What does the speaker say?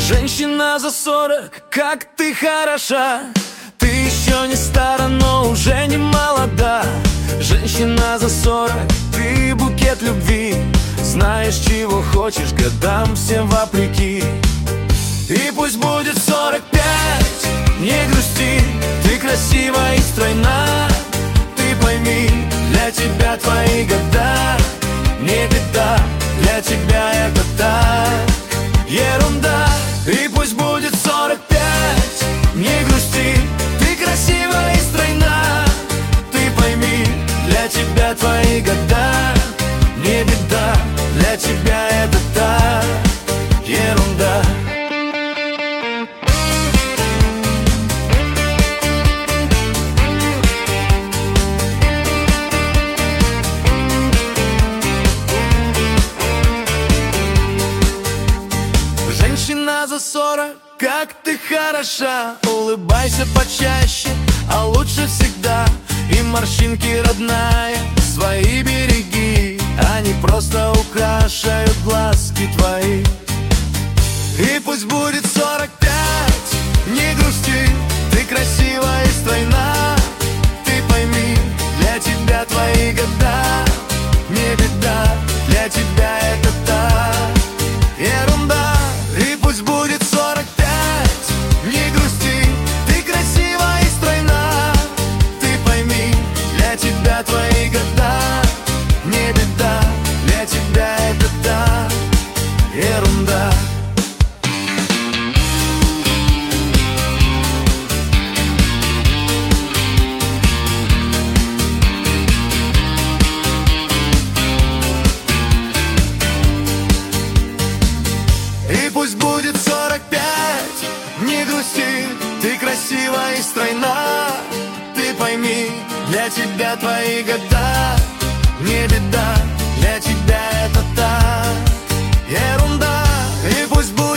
Женщина за 40, как ты хороша. Ты еще не стара, но уже не молода. Женщина за 40, ты букет любви. Знаешь, чего хочешь, годам всем вопреки. И пусть будет 45, не грусти. Ты красива и стройна. Ты пойми, для тебя твои года не беда, для тебя это так ерунда. И пусть будет 45, не грусти. Ты красива и стройна. Ты пойми, для тебя твои года не беда, для тебя это так ерунда. Женщина за 40, как ты хороша. Улыбайся почаще, а лучше всегда. И морщинки, родная, свои береги. Они просто украшают глазки твои. И пусть будет 45, не грусти. Ты красива и стройна. Ты пойми, для тебя твои года не беда, для тебя это так ерунда. И пусть будет 45, не грусти. Ты красива и стройна. Ты пойми, для тебя твои года не беда, для тебя это так ерунда. И пусть будет 45, не грусти. Ты красива и стройна. Ты пойми, для тебя твои года не беда, для тебя это так ерунда. И пусть будет